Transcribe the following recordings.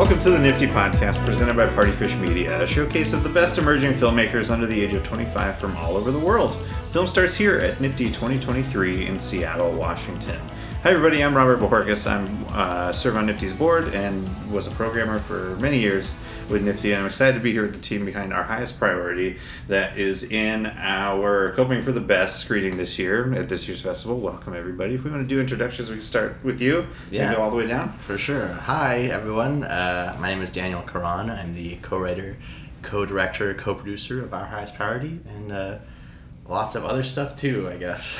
Welcome to the Nifty Podcast, presented by Partyfish Media, a showcase of the best emerging filmmakers under the age of 25 from all over the world. Film starts here at Nifty 2023 in Seattle, Washington. Hi everybody, I'm Robert Bojorquez. I serve on Nifty's board and was a programmer for many years with Nifty, and I'm excited to be here with the team behind our highest priority that is in our Coping for the Best screening this year at this year's festival. Welcome everybody. If we want to do introductions, we can start with you and go all the way down. For sure. Hi everyone. My name is Daniel Caron. I'm the co-writer, co-director, co-producer of Our Highest Priority, and lots of other stuff too, I guess.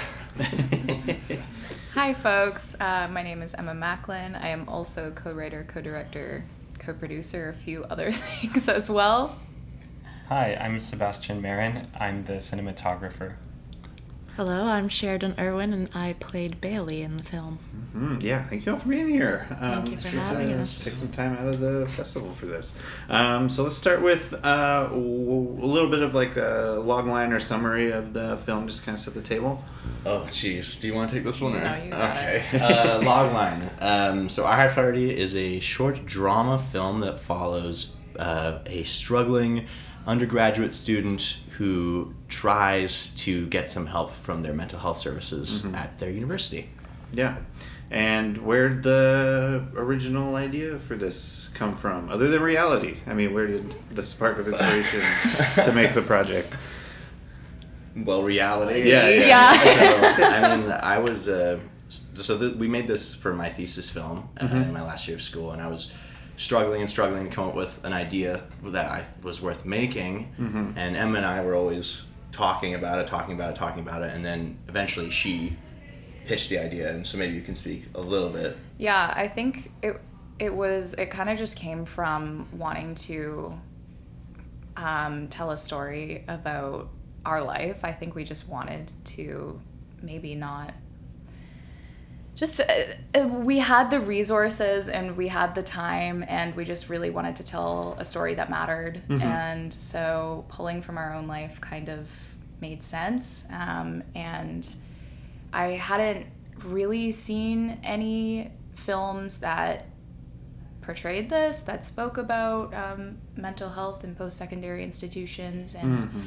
Hi folks, my name is Emma Macklin. I am also co-writer, co-director, co-producer, a few other things as well. Hi, I'm Sebastian Marin. I'm the cinematographer. Hello, I'm Sheridan Irwin, and I played Bailey in the film. Mm-hmm. Yeah, thank you all for being here. Thank you for having us. Take some time out of the festival for this. So let's start with a little bit of like a logline or summary of the film, just kind of set the table. Oh, jeez. Do you want to take this one? No, you got okay. Logline. So Our Highest Priority is a short drama film that follows a struggling undergraduate student who tries to get some help from their mental health services at their university. Yeah. And where'd the original idea for this come from, other than reality? I mean, where did the spark of inspiration to make the project? Well, reality. Yeah. So, I mean, I was... we made this for my thesis film in my last year of school, and I was struggling to come up with an idea that was worth making, and Emma and I were always talking about it, and then eventually she pitched the idea, and so maybe you can speak a little bit. Yeah, I think it kind of just came from wanting to tell a story about our life. I think we just wanted to maybe not just we had the resources and we had the time, and we just really wanted to tell a story that mattered. And so pulling from our own life kind of made sense. And I hadn't really seen any films that portrayed this, that spoke about mental health in post-secondary institutions. And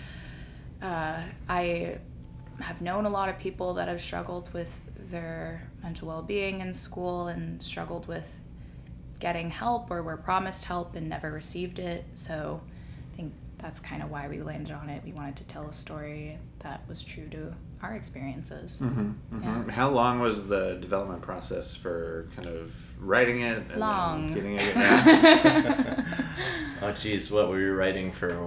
I have known a lot of people that have struggled with their mental well-being in school and struggled with getting help, or were promised help and never received it. So I think that's kind of why we landed on it. We wanted to tell a story that was true to our experiences. Yeah. How long was the development process for kind of writing it and Long. then getting it out? Oh, geez, what were you writing for?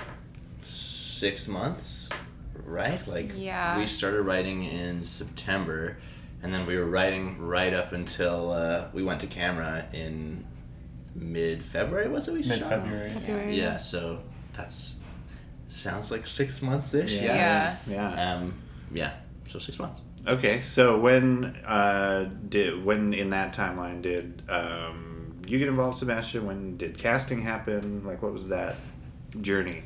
6 months, right? Yeah. We started writing in September, and then we were writing right up until we went to camera in mid-February. Was it we shot? Mid-February. Yeah, so that's sounds like 6 months-ish. Yeah. Yeah. So 6 months. Okay, so when in that timeline did you get involved, Sebastian? When did casting happen? Like, what was that journey?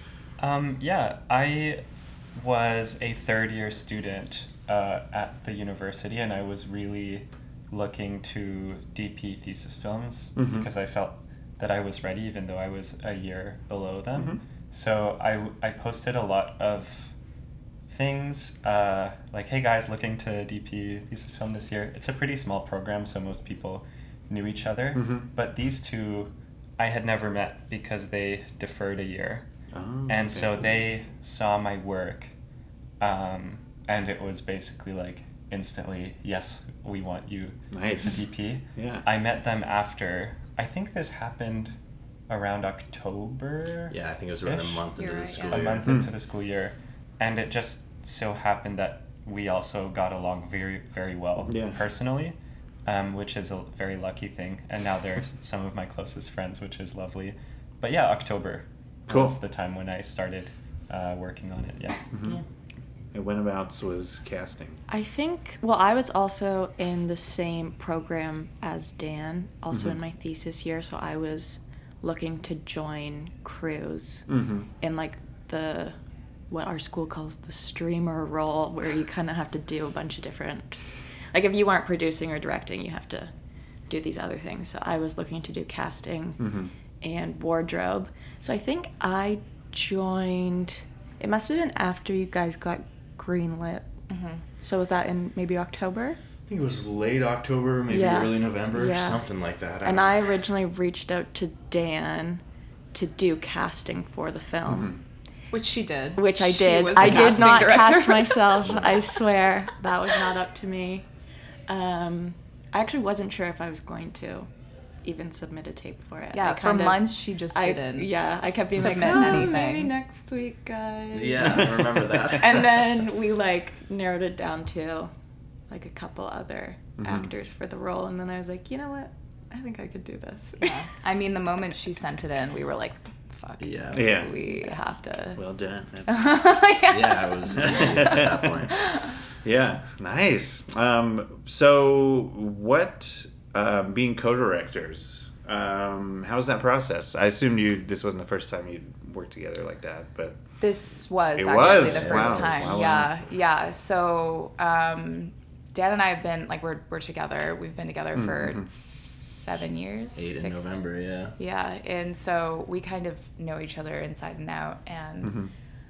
I was a third-year student at the university, and I was really looking to DP thesis films because I felt that I was ready, even though I was a year below them. So I posted a lot of things like, hey guys, looking to DP thesis film this year. It's a pretty small program, so most people knew each other, but these two I had never met because they deferred a year. And so they saw my work, and it was basically like instantly, yes, we want you to DP. Yeah. I met them after, I think this happened around October. Yeah, I think it was around a month into the school year. A month into the school year. And it just so happened that we also got along very, very well personally, which is a very lucky thing. And now they're some of my closest friends, which is lovely. But yeah, October. Cool. Was the time when I started working on it, yeah. And whenabouts was casting? I think, I was also in the same program as Dan, also in my thesis year, so I was looking to join crews in like what our school calls the streamer role, where you kind of have to do a bunch of different, like if you aren't producing or directing, you have to do these other things. So I was looking to do casting Mm-hmm. and wardrobe. So I think I joined, it must have been after you guys got greenlit. So was that in maybe October? I think it was late October, maybe Yeah. early November, Yeah. something like that. And I originally reached out to Dan to do casting for the film. Which she did. Which I She did. was the I did casting not director. cast myself. I swear that was not up to me. I actually wasn't sure if I was going to even submit a tape for it. Yeah, I for kind of- months she just didn't. Yeah, I kept being like, submit oh, anything." maybe next week, guys. Yeah, I remember that. And then we like narrowed it down to like a couple other actors for the role, and then I was like, you know what? I think I could do this. Yeah. I mean, the moment she sent it in, we were like, fuck. Yeah. Yeah. We have to. Well done. That's, Yeah, it was easy at that point. yeah, nice. So what, being co-directors, how's that process? I assumed this wasn't the first time you'd worked together like that, but This was It actually was? the first Wow. time. Wow. Yeah. So Dan and I have been like we're together. We've been together for 7 years. 8 in 6. November, yeah. Yeah, and so we kind of know each other inside and out. And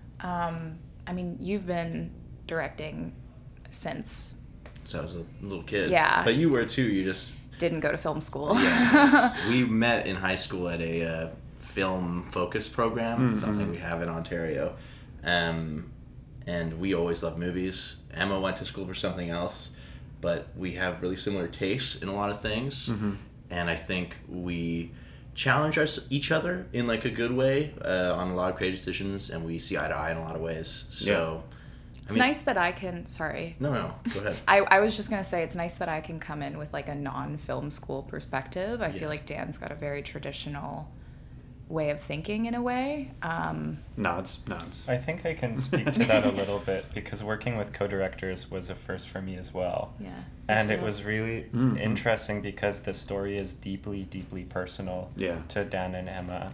I mean, you've been directing since So I was a little kid. Yeah. But you were too, you just... didn't go to film school. Yeah, we met in high school at a film focus program. It's something we have in Ontario. And we always loved movies. Emma went to school for something else, but we have really similar tastes in a lot of things. And I think we challenge each other in like a good way on a lot of creative decisions, and we see eye to eye in a lot of ways. So It's nice that I can. Sorry. No, go ahead. I was just gonna say it's nice that I can come in with like a non-film school perspective. I Yeah. feel like Dan's got a very traditional way of thinking in a way. nods. I think I can speak to that a little bit because working with co-directors was a first for me as well. Yeah. And it was really interesting because the story is deeply, deeply personal Yeah. to Dan and Emma.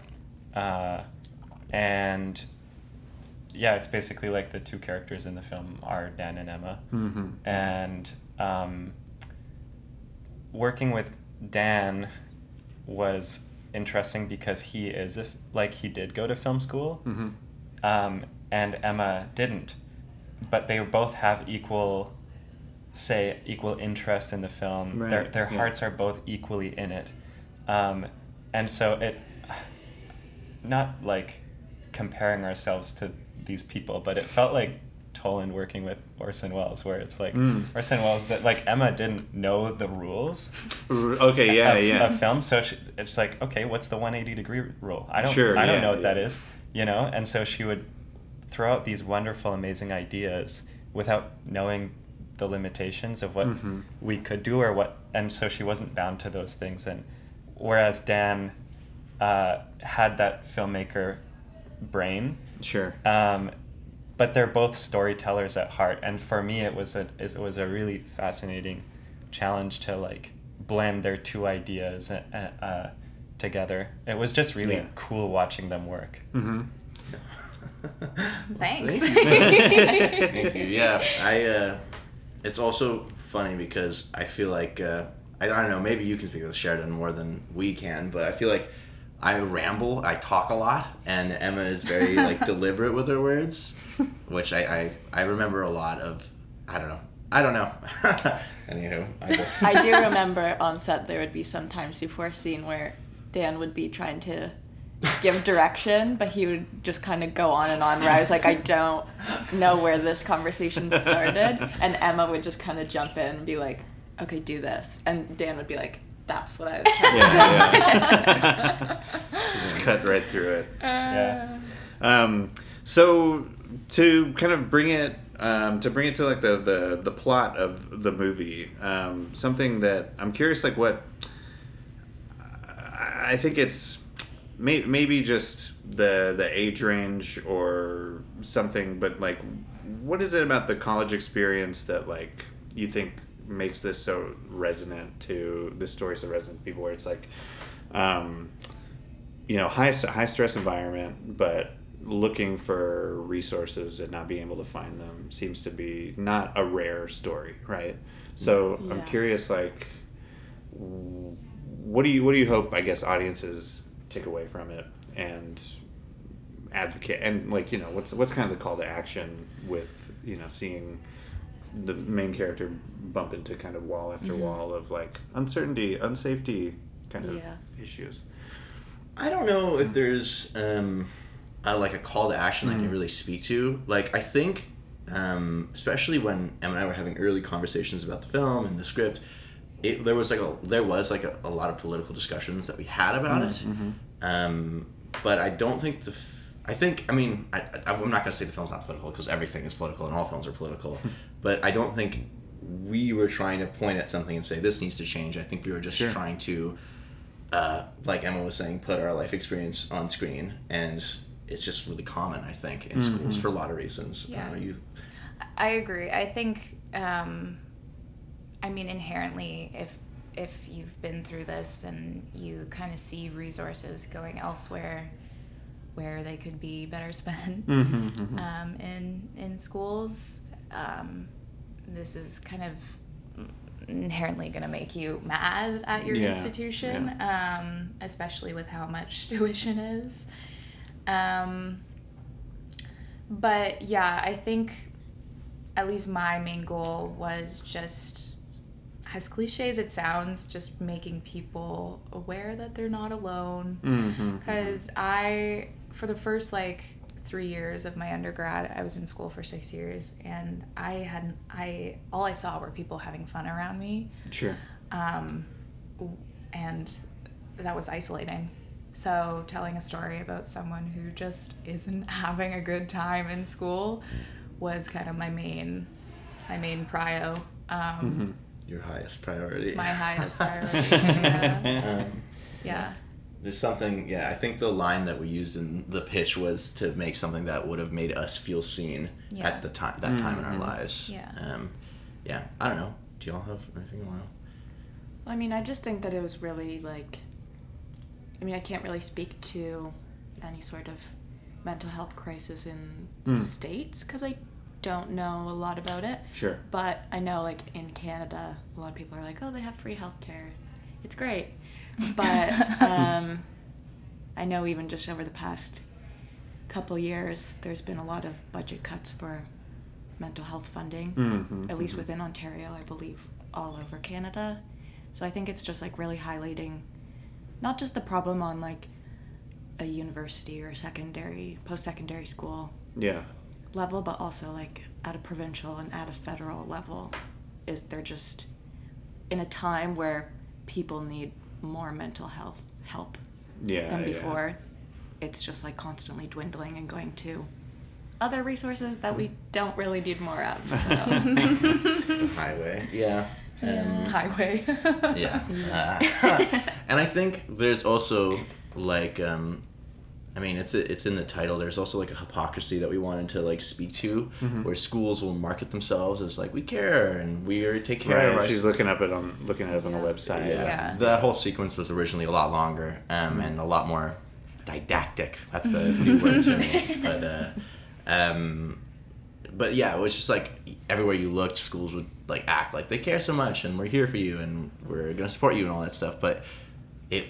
And yeah, it's basically like the two characters in the film are Dan and Emma. And working with Dan was interesting because he is he did go to film school, and Emma didn't, but they both have equal interest in the film. Right, Their yeah. hearts are both equally in it, and so it, not like comparing ourselves to these people, but it felt like Toland working with Orson Welles, where it's like Orson Welles, that like Emma didn't know the rules Okay, yeah, of film, so it's like, okay, what's the 180-degree rule? I don't Sure, know what that yeah. is, and so she would throw out these wonderful, amazing ideas without knowing the limitations of what we could do or what, and so she wasn't bound to those things. And whereas Dan had that filmmaker brain, Sure. but they're both storytellers at heart, and for me it was a really fascinating challenge to like blend their two ideas together. It was just really cool watching them work. Thanks. Thank you. Yeah, it's also funny because I feel like I don't know. Maybe you can speak with Sheridan more than we can, but I feel like I ramble. I talk a lot, and Emma is very like deliberate with her words, which I remember a lot of. I don't know. Anywho, I just. I do remember on set there would be some times before a scene where Dan would be trying to give direction, but he would just kind of go on and on, where I was like, I don't know where this conversation started, and Emma would just kind of jump in and be like, okay, do this, and Dan would be like, that's what I was trying to say. Just cut right through it. Yeah. So to kind of bring it to like the plot of the movie, something that I'm curious, like what I think it's maybe just the age range or something, but like what is it about the college experience that like you think makes this so resonant to this story, so resonant to people, where it's like high stress environment, but looking for resources and not being able to find them seems to be not a rare story, right? So I'm Yeah. curious, like what do you hope, I guess, audiences take away from it and advocate, and like, you know, what's kind of the call to action with, you know, seeing the main character bump into kind of wall after wall of like uncertainty, unsafety kind of issues? I don't know if there's like a call to action I can really speak to. Like, I think especially when Em and I were having early conversations about the film and the script, there was like a lot of political discussions that we had about it. But I don't think I'm not going to say the film's not political, because everything is political and all films are political. But I don't think we were trying to point at something and say this needs to change. I think we were just trying to, like Emma was saying, put our life experience on screen, and it's just really common, I think, in schools for a lot of reasons. Yeah. I agree. I think, inherently, if you've been through this and you kind of see resources going elsewhere where they could be better spent in schools, this is kind of inherently going to make you mad at your institution, especially with how much tuition is. But yeah, I think at least my main goal was just, as cliche as it sounds, just making people aware that they're not alone. Because for the first 3 years of my undergrad, I was in school for 6 years, and all I saw were people having fun around me. Sure. And that was isolating. So telling a story about someone who just isn't having a good time in school was kind of my main prio. Your highest priority. My highest priority. Yeah. There's something, I think the line that we used in the pitch was to make something that would have made us feel seen at that time in our lives. Yeah. I don't know. Do y'all have anything you want to? I just think that it was really I can't really speak to any sort of mental health crisis in the States, because I don't know a lot about it. Sure. But I know, in Canada, a lot of people are like, oh, they have free healthcare. It's great. But I know even just over the past couple years, there's been a lot of budget cuts for mental health funding, at least within Ontario, I believe, all over Canada. So I think it's just really highlighting not just the problem on a university or post-secondary school level, but also at a provincial and at a federal level. Is they're just in a time where people need more mental health help than before. It's just constantly dwindling and going to other resources that we don't really need more of. So. The highway. Highway. And I think there's also it's in the title. There's also a hypocrisy that we wanted to speak to, where schools will market themselves as we care and we take care of. She's looking it up on the website. Yeah. That whole sequence was originally a lot longer and a lot more didactic. That's a new word to me. But yeah, it was just everywhere you looked, schools would act like they care so much and we're here for you and we're gonna support you and all that stuff. But it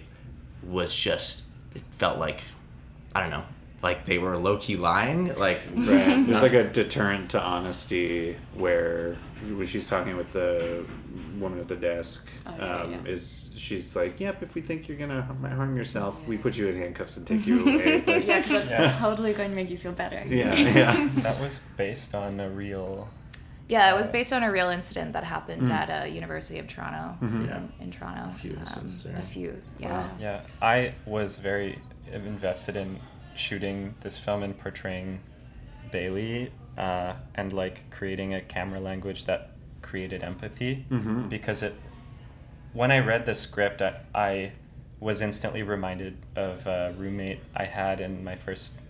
felt I don't know, they were low-key lying. Right. There's a deterrent to honesty where when she's talking with the woman at the desk, she's yep, if we think you're gonna harm yourself, we put you in handcuffs and take you away. Because that's totally going to make you feel better. That was based on a real... Yeah, it was based on a real incident that happened at University of Toronto, in Toronto. A few incidents there. A few, Wow. Yeah, I was very invested in shooting this film and portraying Bailey and creating a camera language that created empathy, because when I read the script, I was instantly reminded of a roommate I had in my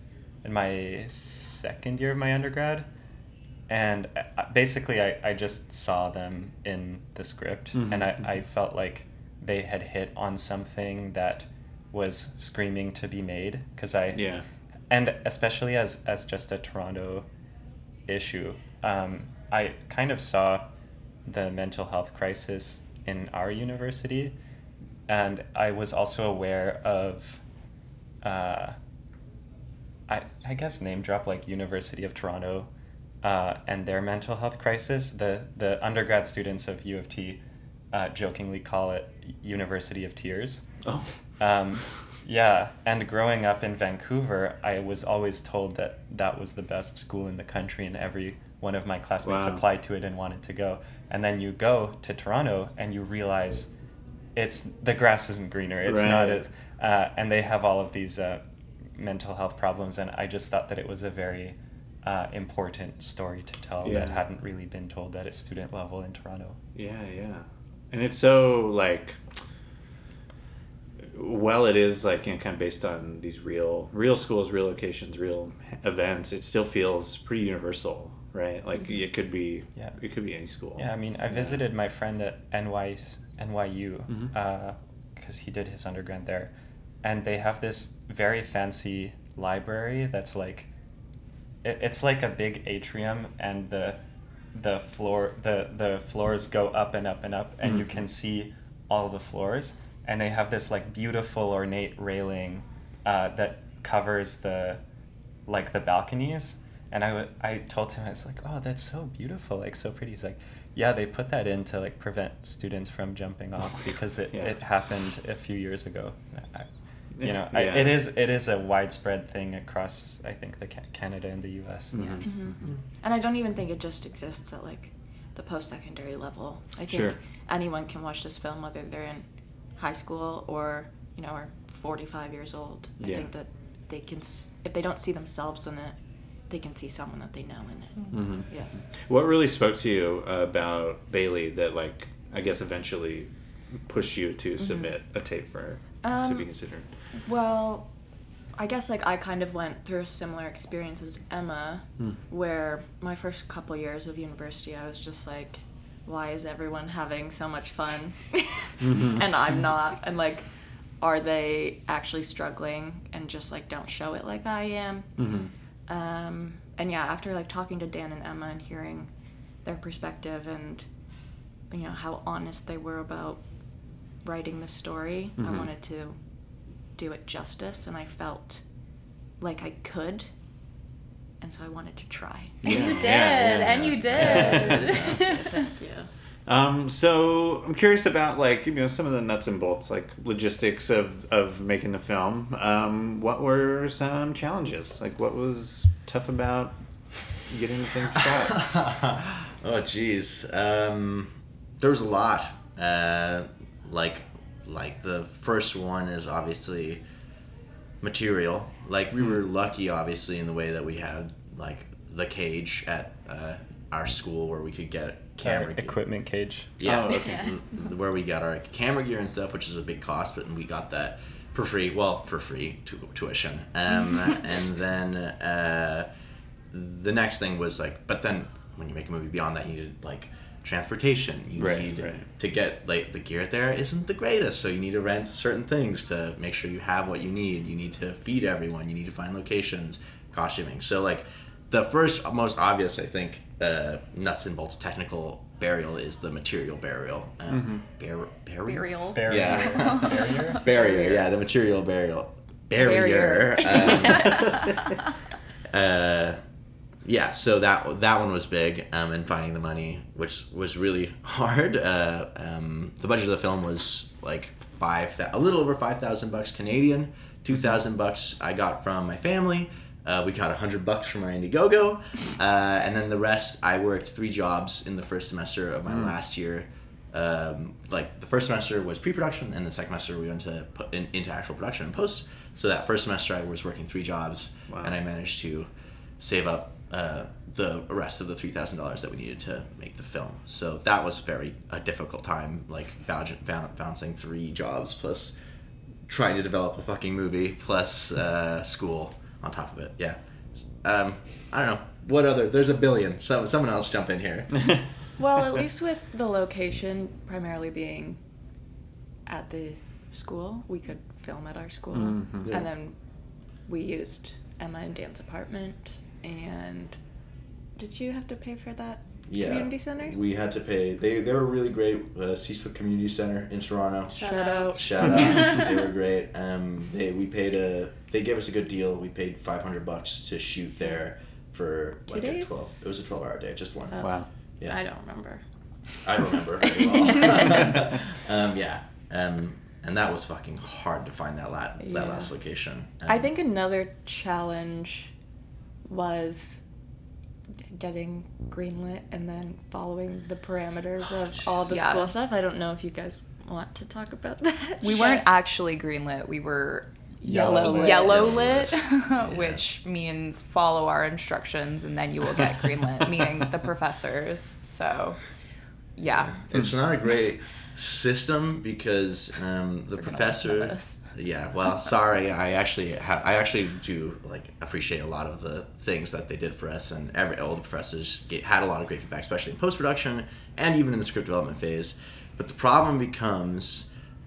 second year of my undergrad. And basically, I just saw them in the script, and I felt like they had hit on something that was screaming to be made, and especially as just a Toronto issue, I kind of saw the mental health crisis in our university. And I was also aware of, I guess name drop, like University of Toronto and their mental health crisis. The undergrad students of U of T jokingly call it University of Tears. Oh. Yeah, and growing up in Vancouver, I was always told that that was the best school in the country, and every one of my classmates Wow. applied to it and wanted to go. And then you go to Toronto and you realize the grass isn't greener. It's Right. not as, and they have all of these mental health problems. And I just thought that it was a very important story to tell Yeah. that hadn't really been told at a student level in Toronto. Yeah, yeah. And it's so, like, well, it is, like, you know, kind of based on these real schools, real locations, real events. It still feels pretty universal, right? Like, it could be any school. Yeah, I mean, I visited my friend at NYU Mm-hmm. because he did his undergrad there, and they have this very fancy library that's like, it's like a big atrium, and the floors go up and up and up, and you can see all the floors, and they have this like beautiful ornate railing that covers the balconies. And I told him, I was like, oh, that's so beautiful, like so pretty. He's like, yeah, they put that in to like prevent students from jumping off because it happened a few years ago. It is a widespread thing across, I think, Canada and the U.S. Mm-hmm. Yeah. Mm-hmm. And I don't even think it just exists at like the post-secondary level. I think Sure. anyone can watch this film, whether they're in high school or are 45 years old. I Yeah. think that they can, if they don't see themselves in it, they can see someone that they know in it. Mm-hmm. Yeah. What really spoke to you about Bailey that, like, I guess eventually pushed you to submit a tape for to be considered? Well, I guess like I kind of went through a similar experience as Emma, where my first couple years of university, I was just like, why is everyone having so much fun and I'm not? And like, are they actually struggling and just like don't show it like I am? And yeah, after like talking to Dan and Emma and hearing their perspective and how honest they were about writing the story, I wanted to do it justice, and I felt like I could, and so I wanted to try. You did, and you did. Thank you. So I'm curious about, like, some of the nuts and bolts, like logistics of making the film. What were some challenges? Like, what was tough about getting the thing shot? Oh, geez. There was a lot. Like the first one is obviously material. Like, we were lucky, obviously, in the way that we had like the cage at our school where we could get camera equipment cage. Yeah, Oh, okay. where we got our camera gear and stuff, which is a big cost, but we got that for free. Well, for free tuition. And then the next thing was like, but then when you make a movie beyond that, you need like transportation. You need to get, like, the gear there isn't the greatest, so you need to rent certain things to make sure you have what you need. You need to feed everyone. You need to find locations, costuming. So like the first most obvious, I think, nuts and bolts technical burial is the material burial. Burial. Yeah. Barrier. Yeah, the material burial. Barrier. Yeah, so that one was big, and finding the money, which was really hard. The budget of the film was like a little over $5,000 Canadian. $2,000 I got from my family. We got $100 from our Indiegogo, and then the rest, I worked 3 jobs in the first semester of my last year. Like, the first semester was pre-production, and the second semester we went into actual production and post. So that first semester I was working 3 jobs, and I managed to save up the rest of the $3,000 that we needed to make the film. So that was a difficult time, like balancing 3 jobs plus trying to develop a fucking movie plus school on top of it. Yeah. I don't know. What other? There's a billion. So someone else jump in here. Well, at least with the location primarily being at the school, we could film at our school. Mm-hmm. And then we used Emma and Dan's apartment. And did you have to pay for that Yeah. Community Center? We had to pay. They were really great. Cecil Community Center in Toronto. Shout out. Shout out. They were great. They gave us a good deal. We paid $500 to shoot there for 2 like days? a 12. It was a 12-hour day, just one. Oh. Wow. Yeah. I don't remember. I remember very well. And that was fucking hard to find that last location. I think another challenge was getting greenlit and then following the parameters of all the Yeah. school stuff. I don't know if you guys want to talk about that. We weren't actually greenlit. We were Yellow lit. yellow lit, Yeah. which means follow our instructions and then you will get greenlit, meaning the professors. So, yeah. It's not a great system because the They're gonna listen to professor. this. Yeah, well, sorry. I actually do like appreciate a lot of the things that they did for us, and all the professors had a lot of great feedback, especially in post production and even in the script development phase. But the problem becomes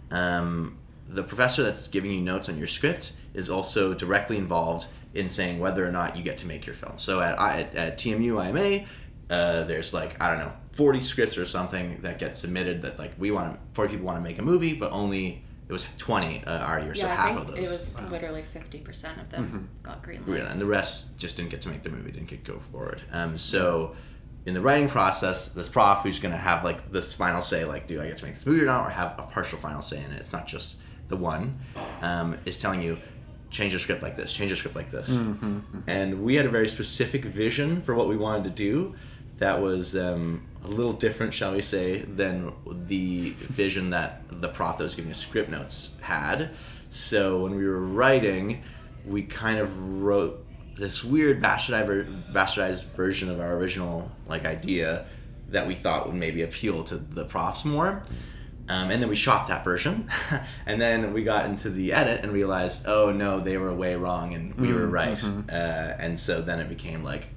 the professor that's giving you notes on your script is also directly involved in saying whether or not you get to make your film. So at TMU IMA, there's like, I don't know, 40 scripts or something that get submitted that like 40 people want to make a movie, but only it was 20 our year, so half of those. It was literally 50% of them got greenlit. And the rest just didn't get to make the movie, didn't go forward. So in the writing process, this prof who's going to have like this final say, like, do I get to make this movie or not, or have a partial final say in it, it's not just the one, is telling you, change your script like this, change your script like this. And we had a very specific vision for what we wanted to do that was a little different, shall we say, than the vision that the prof that was giving us script notes had. So when we were writing, we kind of wrote this weird bastardized version of our original like idea that we thought would maybe appeal to the profs more. And then we shot that version, and then we got into the edit and realized, oh no, they were way wrong and we were right. And so then it became like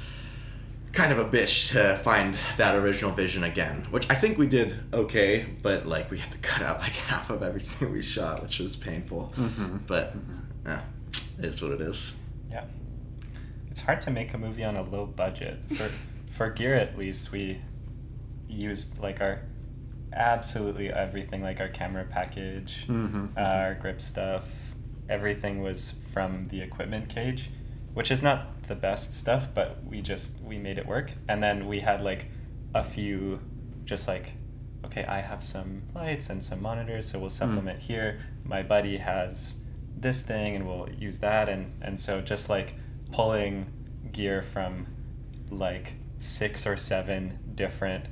kind of a bitch to find that original vision again, which I think we did okay, but like we had to cut out like half of everything we shot, which was painful. But it is what it is. Yeah. It's hard to make a movie on a low budget. For gear at least, we used like our absolutely everything, like our camera package, our grip stuff, everything was from the equipment cage, which is not the best stuff, but we made it work. And then we had like a few just like, okay, I have some lights and some monitors, so we'll supplement here. My buddy has this thing and we'll use that. And so just like pulling gear from like 6 or 7 different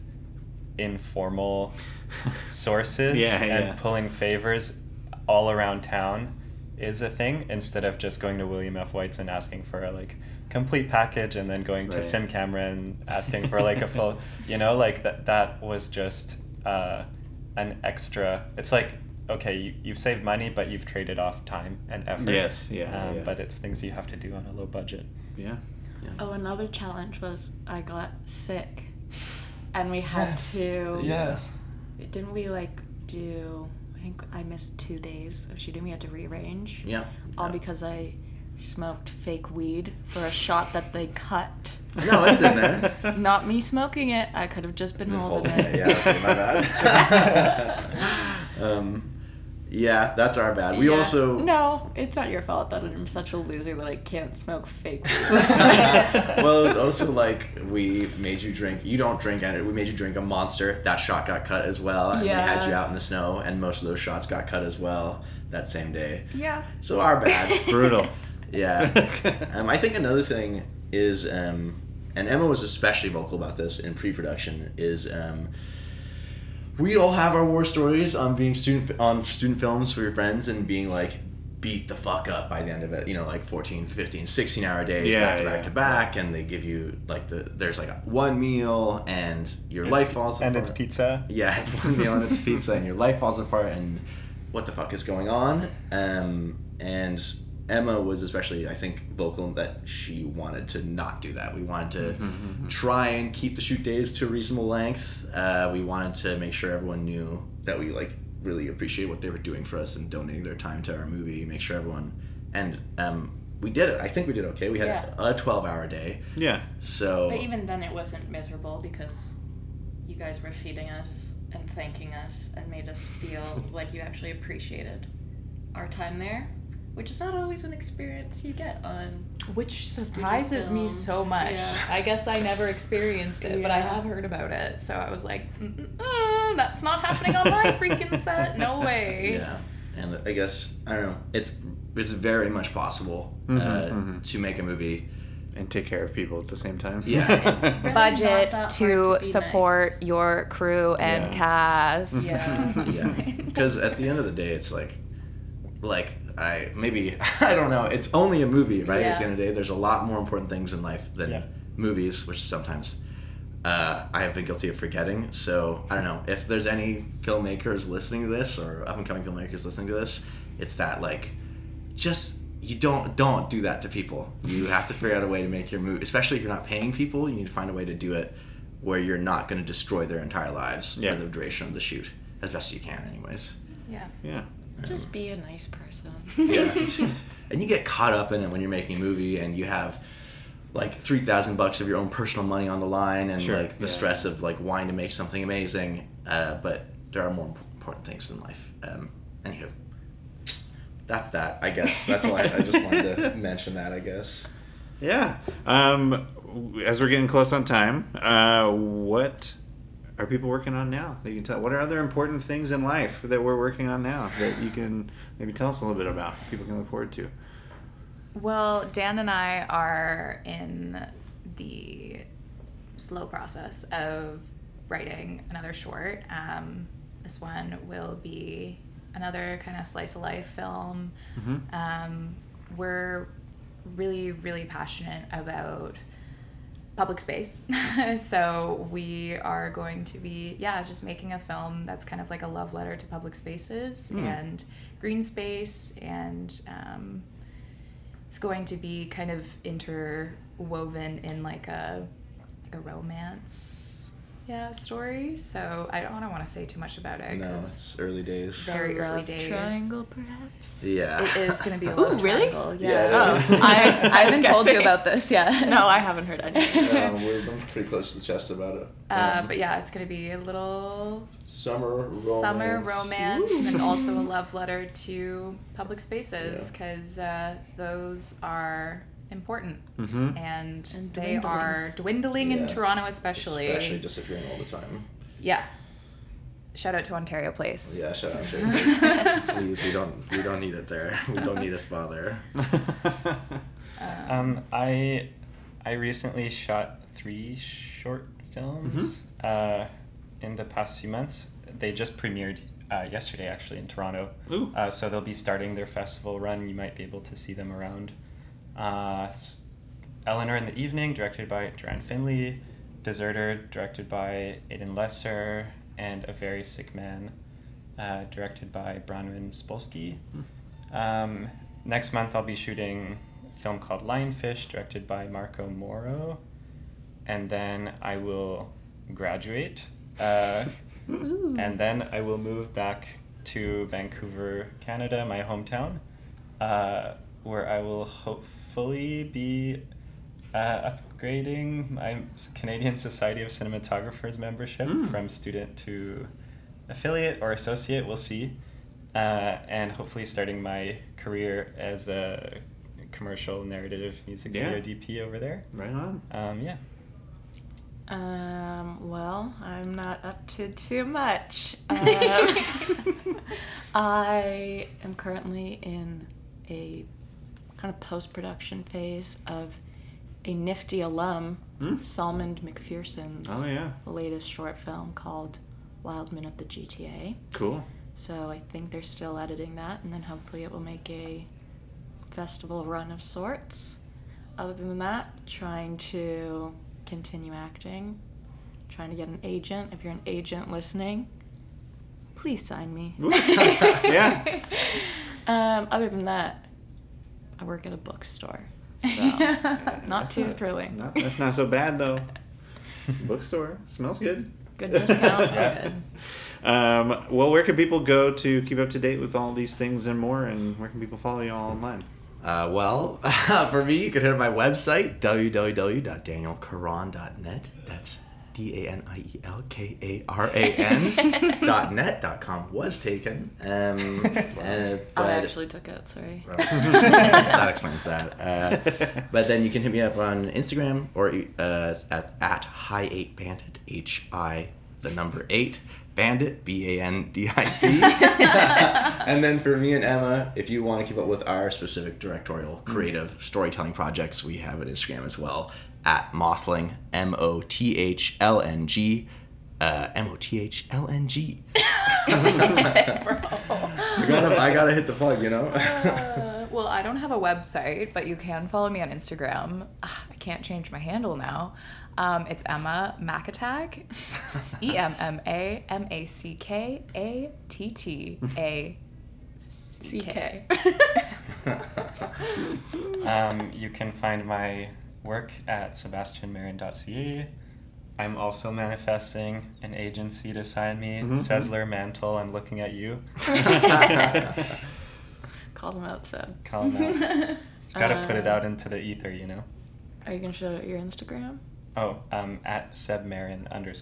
informal sources and pulling favors all around town is a thing, instead of just going to William F. White's and asking for a like complete package and then going to Sim Camera and asking for like a full, like that was just an extra. It's like, okay, you've saved money, but you've traded off time and effort. Yes, But it's things you have to do on a low budget. Yeah. Oh, another challenge was I got sick, and we had to. Yes. Didn't we like do? I think I missed 2 days of shooting. We had to rearrange. Yeah. All because I smoked fake weed for a shot that they cut. No, it's in there. Not me smoking it. I could have just been holding it. Yeah, okay, my bad. Yeah, that's our bad. We also... No, it's not your fault that I'm such a loser that I can't smoke fake weed. Well, it was also like we made you drink... You don't drink any... We made you drink a Monster. That shot got cut as well. And we had you out in the snow, and most of those shots got cut as well that same day. Yeah. So our bad. Brutal. Yeah. I think another thing is... and Emma was especially vocal about this in pre-production, is... we all have our war stories on being student films for your friends and being like beat the fuck up by the end of it, like 14, 15, 16 hour days back to back, and they give you like there's like one meal and your life falls apart. And it's pizza. Yeah, it's one meal and it's pizza and your life falls apart and what the fuck is going on? And Emma was especially, I think, vocal that she wanted to not do that. We wanted to try and keep the shoot days to a reasonable length. We wanted to make sure everyone knew that we like really appreciate what they were doing for us and donating their time to our movie. Make sure everyone, and we did it. I think we did okay. We had a 12-hour day. Yeah. So. But even then, it wasn't miserable because you guys were feeding us and thanking us and made us feel like you actually appreciated our time there, which is not always an experience you get on. Which surprises me so much. Yeah. I guess I never experienced it, but I have heard about it. So I was like, that's not happening on my freaking set. No way. Yeah, and I guess I don't know. It's very much possible to make a movie and take care of people at the same time. Yeah, It's really Budget not that to hard be support nice. your crew and cast. Yeah. yeah. Because at the end of the day, it's like I don't know. It's only a movie, right? At the end of the day, there's a lot more important things in life than movies, which sometimes I have been guilty of forgetting. So I don't know if there's any filmmakers listening to this or up and coming filmmakers listening to this. It's that just you don't do that to people. You have to figure out a way to make your movie, especially if you're not paying people. You need to find a way to do it where you're not going to destroy their entire lives for the duration of the shoot, as best you can, anyways. Yeah. Yeah. Just be a nice person. Yeah. And you get caught up in it when you're making a movie and you have $3,000 of your own personal money on the line and the stress of wanting to make something amazing. But there are more important things in life. Anywho, that's that. I guess that's all. I just wanted to mention that. I guess. Yeah. As we're getting close on time, what are people working on now that you can tell? What are other important things in life that we're working on now that you can maybe tell us a little bit about? People can look forward to. Well, Dan and I are in the slow process of writing another short. This one will be another kind of slice of life film. We're really, really passionate about public space. So we are going to be, just making a film that's kind of like a love letter to public spaces and green space, and it's going to be kind of interwoven in like a romance story. So I don't want to say too much about it No, because it's early days. very early days. Triangle, perhaps. Yeah. It is going to be a love really? triangle. Yeah, it is. I haven't told you guessing. about this yet. No, I haven't heard anything. I'm pretty close to the chest about it. But yeah, it's going to be a little Summer romance and also a love letter to public spaces because those are important and they dwindling. are dwindling in Toronto especially disappearing all the time. Yeah. Shout out to Ontario Place. Yeah, shout out to please, we don't need it there. We don't need a spa there. I recently shot 3 short films in the past few months. They just premiered yesterday, actually, in Toronto. Ooh. So they'll be starting their festival run. You might be able to see them around. Eleanor in the Evening, directed by Joanne Finley. Deserter, directed by Aidan Lesser. And A Very Sick Man, directed by Bronwyn Spolsky. Next month I'll be shooting a film called Lionfish, directed by Marco Moro. And then I will graduate. And then I will move back to Vancouver, Canada, my hometown, where I will hopefully be upgrading my Canadian Society of Cinematographers membership from student to affiliate or associate, we'll see. And hopefully starting my career as a commercial narrative music video DP over there. Right on. Well, I'm not up to too much. I am currently in a kind of post-production phase of a nifty alum, Salmond McPherson's latest short film called Wildman of the GTA. Cool. So I think they're still editing that, and then hopefully it will make a festival run of sorts. Other than that, trying to continue acting, trying to get an agent. If you're an agent listening, please sign me. Yeah. Other than that, I work at a bookstore, so not too thrilling. That's not so bad though. Bookstore smells good. Good discount. Yeah. Well, where can people go to keep up to date with all these things and more, and where can people follow you all online? Well, for me, you can hit my website, www.danielkaran.net. That's DanielKaran.net.com was taken. I actually took it, sorry. That explains that. But then you can hit me up on Instagram or at Hi8Bandit, HI8 Bandit, BANDIT. And then for me and Emma, if you want to keep up with our specific directorial, creative storytelling projects, we have an Instagram as well at Mothling, MOTHLNG. MOTHLNG. I gotta hit the plug, you know? Well, I don't have a website, but you can follow me on Instagram. I can't change my handle now. It's Emma Mackattag, EMMACKATTACK. You can find my work at sebastianmarin.ca. I'm also manifesting an agency to sign me. Sesler Mantle, I'm looking at you. Call them out, Seb. Call them out. Gotta put it out into the ether, you know? Are you going to show out your Instagram? Oh, at sebmarin_.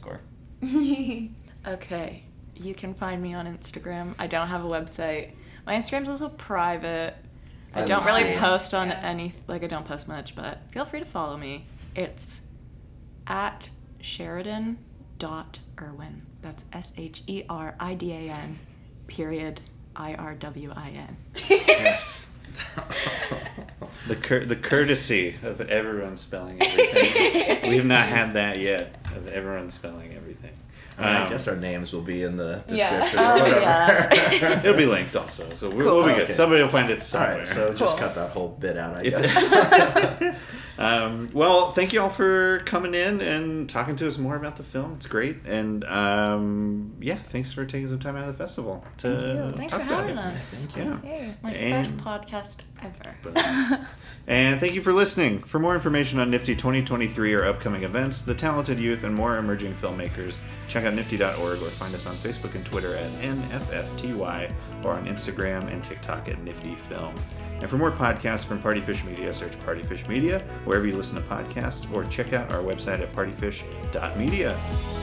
Okay. You can find me on Instagram. I don't have a website. My Instagram's also private. I don't really post on any, I don't post much, but feel free to follow me. It's at Sheridan.Irwin. That's SHERIDAN _IRWIN. Yes. The courtesy of everyone spelling everything. We've not had that yet, of everyone spelling everything. I guess our names will be in the Yeah. description or whatever. It'll be linked also, so we'll Cool. be good. Okay. Somebody will find it All somewhere. right, so just Cool. cut that whole bit out, I guess. Well, thank you all for coming in and talking to us more about the film. It's great, and thanks for taking some time out of the festival. Thank you. Thanks talk for about having it. us. Yeah. Hey. My And- first podcast ever. And thank you for listening. For more information on Nifty 2023 or upcoming events, the talented youth, and more emerging filmmakers, check out nifty.org or find us on Facebook and Twitter at NFFTY or on Instagram and TikTok at Nifty Film. And for more podcasts from Partyfish Media, search Partyfish Media wherever you listen to podcasts or check out our website at partyfish.media.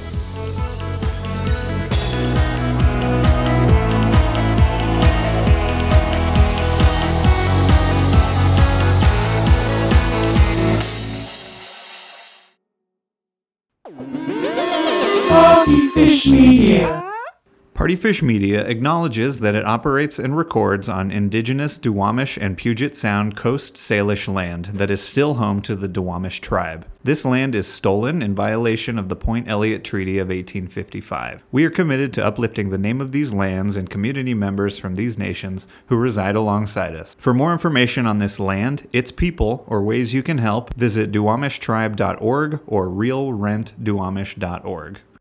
Partyfish Media. Partyfish Media acknowledges that it operates and records on indigenous Duwamish and Puget Sound Coast Salish land that is still home to the Duwamish tribe. This land is stolen in violation of the Point Elliott Treaty of 1855. We are committed to uplifting the name of these lands and community members from these nations who reside alongside us. For more information on this land, its people, or ways you can help, visit duwamishtribe.org or realrentduwamish.org.